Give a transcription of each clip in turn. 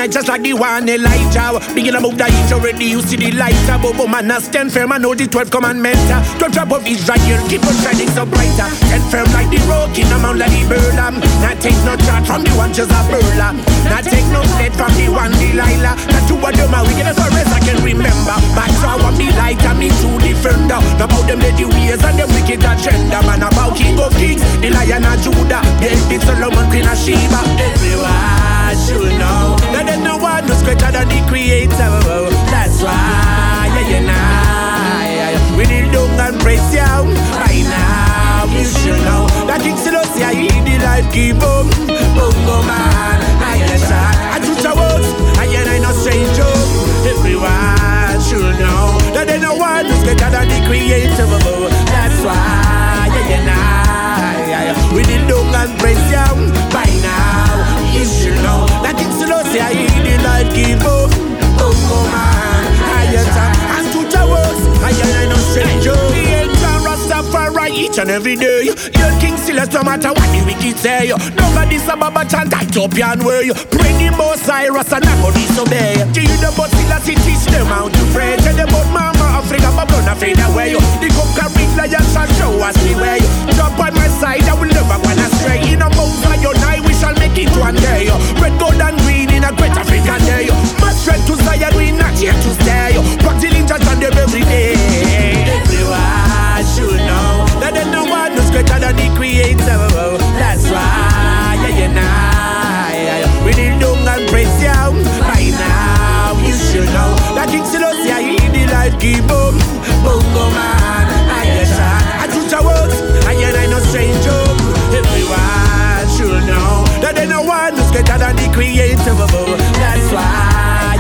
night just like the one Elijah. Begin to move the heat already, you see the lighter. But man, I stand firm, I know the 12 commandments. 12 trap of Israel, keep on shining so brighter. Stand firm like the rock in the mount like the Burlam. Not take no charge from the one Jezebel. Not take no lead from the one Delilah. That two of them are wicked as far as I can remember. But I want me light and me true defender. Not about them lady ways and them wicked agenda. Man about King of Kings, the Lion of Judah, David, Solomon, Queen of Sheba. Everyone should know that there's no one who's greater than the Creator. That's why, we need long and praise you. By now, you should know that King Selassie, he the life give up. Bongo man, I do the words, I no stranger. Everyone should know that there's no one who's greater than the Creator. That's why, we need long and praise you. By now, you should know that King Selassie, he the life give up. Bongo man, and to the words, I no stranger. Rastafari each and every day. Your King Celeste, no matter what the wicked say. Nobody Sababa chant Ethiopian way. Pray the most Cyrus and I'm gonna disobey. Do you know about Celeste, teach them how to pray. Tell them about Mama Africa, but don't fade away. The conquering lions shall show us the way. Jump on my side, I will never wanna stray. In a Mount Zion, we shall make it one day. Red, gold and green in a great African day. Much strength to Zion, we not here to stay. But the ninjas on them every day. Everyone should know that there's no one who's greater than the Creator. That's why, we need long and praise you. By now, you should know that King Selassie, he the life give up. Bongo man, I do the words, I no stranger. Everyone should know that there's no one who's greater than the Creator. That's why,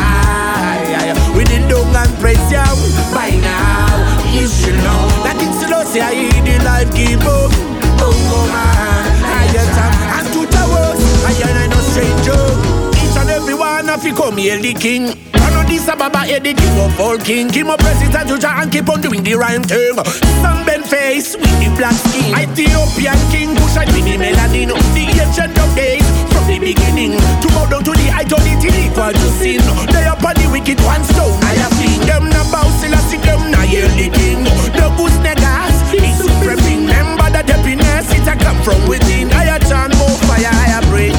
we need long and praise you. By now, you should know that King Selassie, he the life give up. Bongo man, and to the words, I no stranger. Each and every one of you come here the King. This Ababa hear the king of all king. Keep my president to try and keep on doing the rhyme thing. Sunburn face with the black skin. Ethiopian king push out with the melanin. The ancient of days from the beginning. To bow down to the idolity equal to sin. They up on the wicked one stone. I have seen them now bow Selassie, them now hear the king. The goose negas, the supreme king. Remember that happiness it a come from within. I a chant more fire I a bring.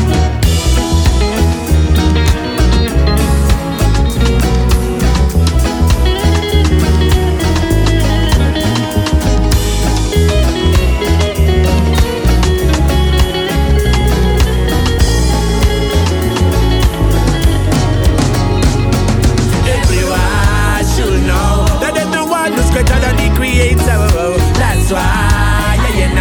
That's why,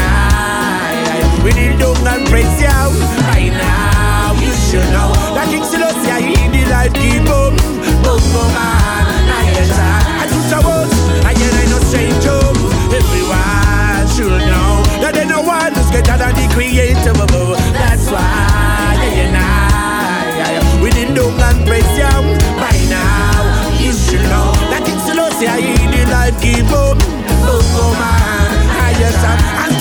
we need long and praise you. By now, you should know that King Selassie, he the life give up. Bongo man, I do the words, I no stranger. Everyone should know that there's no one who's greater than the Creator. That's why, we need long and praise you. By now, you should know that King Selassie, he the life give up. Bongo man, and